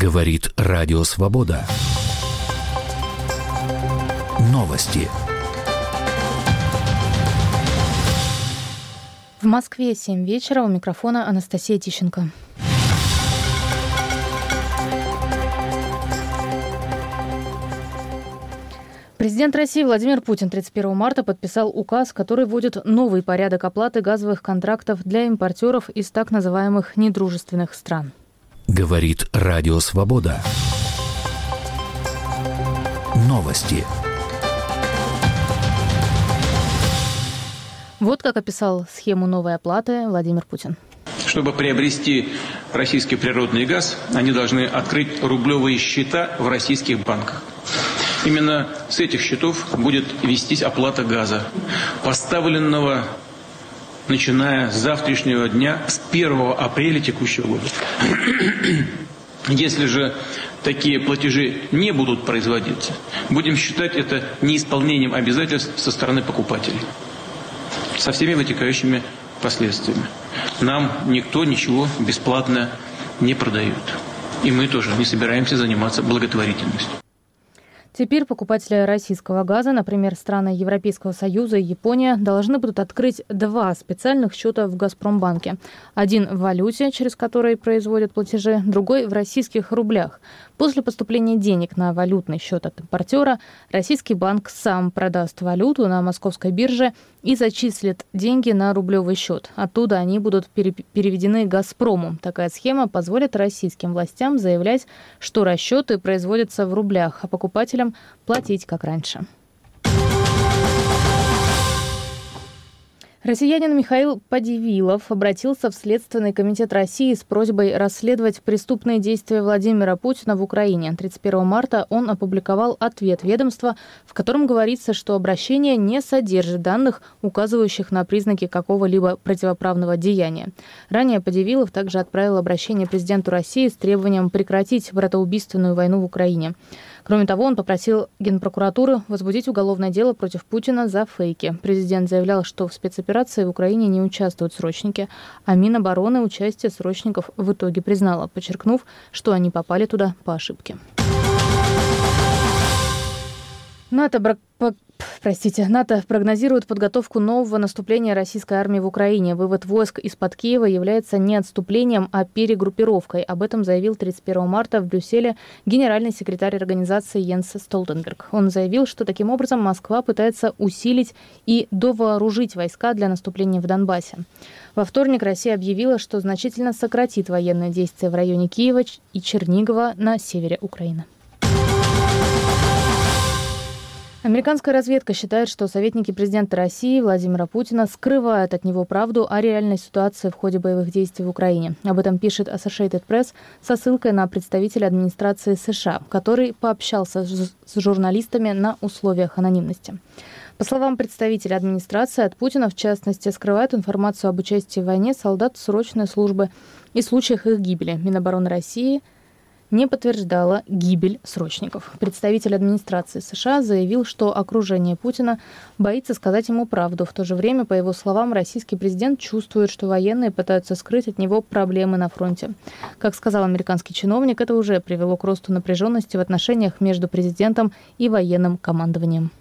Говорит Радио Свобода. Новости. В Москве 7 вечера. У микрофона Анастасия Тищенко. Президент России Владимир Путин 31 марта подписал указ, который вводит новый порядок оплаты газовых контрактов для импортеров из так называемых недружественных стран. Говорит Радио Свобода. Новости. Вот как описал схему новой оплаты Владимир Путин. Чтобы приобрести российский природный газ, они должны открыть рублевые счета в российских банках. Именно с этих счетов будет вестись оплата газа, поставленного начиная с завтрашнего дня, с 1 апреля текущего года. Если же такие платежи не будут производиться, будем считать это неисполнением обязательств со стороны покупателей, со всеми вытекающими последствиями. Нам никто ничего бесплатно не продает. И мы тоже не собираемся заниматься благотворительностью. Теперь покупатели российского газа, например, страны Европейского Союза и Япония, должны будут открыть 2 специальных счета в «Газпромбанке». Один в валюте, через который производят платежи, другой в российских рублях. После поступления денег на валютный счет от импортера российский банк сам продаст валюту на московской бирже и зачислит деньги на рублевый счет. Оттуда они будут переведены «Газпрому». Такая схема позволит российским властям заявлять, что расчеты производятся в рублях, а покупателям платить как раньше. Россиянин Михаил Подивилов обратился в Следственный комитет России с просьбой расследовать преступные действия Владимира Путина в Украине. 31 марта он опубликовал ответ ведомства, в котором говорится, что обращение не содержит данных, указывающих на признаки какого-либо противоправного деяния. Ранее Подивилов также отправил обращение президенту России с требованием прекратить братоубийственную войну в Украине. Кроме того, он попросил Генпрокуратуру возбудить уголовное дело против Путина за фейки. Президент заявлял, что в спецоперации в Украине не участвуют срочники, а Минобороны участие срочников в итоге признала, подчеркнув, что они попали туда по ошибке. НАТО прогнозирует подготовку нового наступления российской армии в Украине. Вывод войск из-под Киева является не отступлением, а перегруппировкой. Об этом заявил 31 марта в Брюсселе генеральный секретарь организации Йенс Столтенберг. Он заявил, что таким образом Москва пытается усилить и довооружить войска для наступления в Донбассе. Во вторник Россия объявила, что значительно сократит военные действия в районе Киева и Чернигова на севере Украины. Американская разведка считает, что советники президента России Владимира Путина скрывают от него правду о реальной ситуации в ходе боевых действий в Украине. Об этом пишет Associated Press со ссылкой на представителя администрации США, который пообщался с журналистами на условиях анонимности. По словам представителя администрации, от Путина, в частности, скрывают информацию об участии в войне солдат срочной службы и случаях их гибели. Минобороны России не подтверждала гибель срочников. Представитель администрации США заявил, что окружение Путина боится сказать ему правду. В то же время, по его словам, российский президент чувствует, что военные пытаются скрыть от него проблемы на фронте. Как сказал американский чиновник, это уже привело к росту напряженности в отношениях между президентом и военным командованием.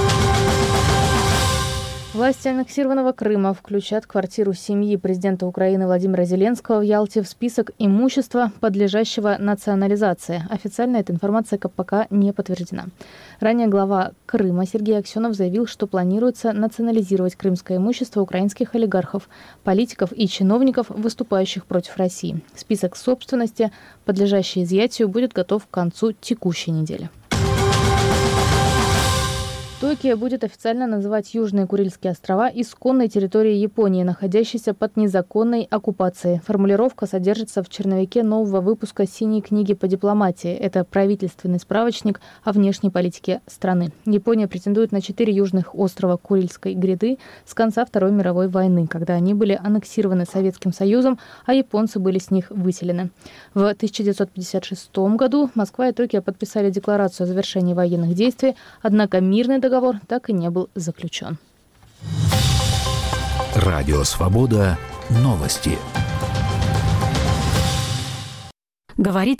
Власти аннексированного Крыма включат квартиру семьи президента Украины Владимира Зеленского в Ялте в список имущества, подлежащего национализации. Официально эта информация пока не подтверждена. Ранее глава Крыма Сергей Аксенов заявил, что планируется национализировать крымское имущество украинских олигархов, политиков и чиновников, выступающих против России. Список собственности, подлежащий изъятию, будет готов к концу текущей недели. Токио будет официально называть Южные Курильские острова исконной территорией Японии, находящейся под незаконной оккупацией. Формулировка содержится в черновике нового выпуска «Синей книги по дипломатии». Это правительственный справочник о внешней политике страны. Япония претендует на 4 южных острова Курильской гряды с конца Второй мировой войны, когда они были аннексированы Советским Союзом, а японцы были с них выселены. В 1956 году Москва и Токио подписали декларацию о завершении военных действий, однако мирный договор так и не был заключен. Радио Свобода. Новости. Говорит